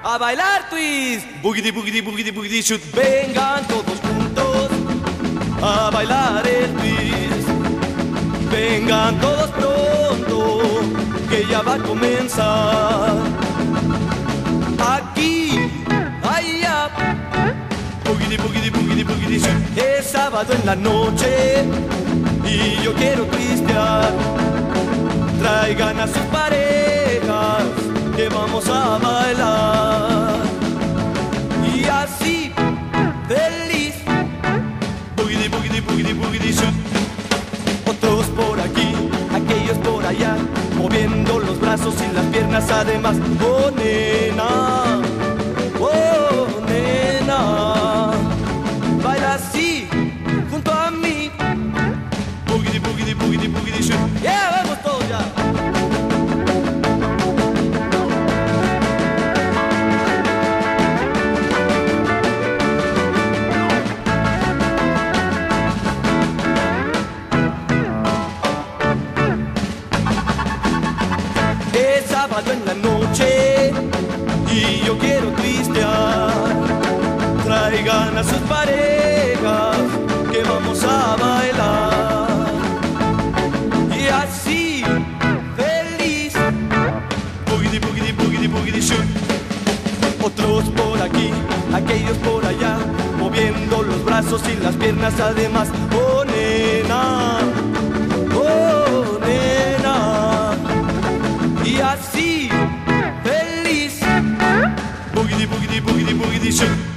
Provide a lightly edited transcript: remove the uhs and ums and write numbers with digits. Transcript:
a bailar twist. Boogity, boogity, boogity, boogity, shoot. Vengan todos juntos a bailar el twist. Vengan todos pronto, que ya va a comenzar. Aquí, allá, boogity, boogity, boogity, boogity, shoot. Es sábado en la noche y yo quiero twistear. Traigan a sus parejas que vamos a bailar. Y así, feliz, boogity, boogity, boogity, boogity, shoot. Otros por aquí, aquellos por allá, moviendo los brazos y las piernas además. Oh, nena, oh, nena, baila así, junto a mí. Boogity, boogity, boogity, boogity, shoot. Yeah, vamos todos ya. Es sábado en la noche y yo quiero twistear. Traigan a sus parejas que vamos a bailar. Y así, feliz, boogity, boogity, boogity, boogity, shoot. Otros por aquí, aquellos por allá, moviendo los brazos y las piernas además. Oh, nena, oh, nena. Y así, feliz, boogity, boogity, boogity, boogity, shoot.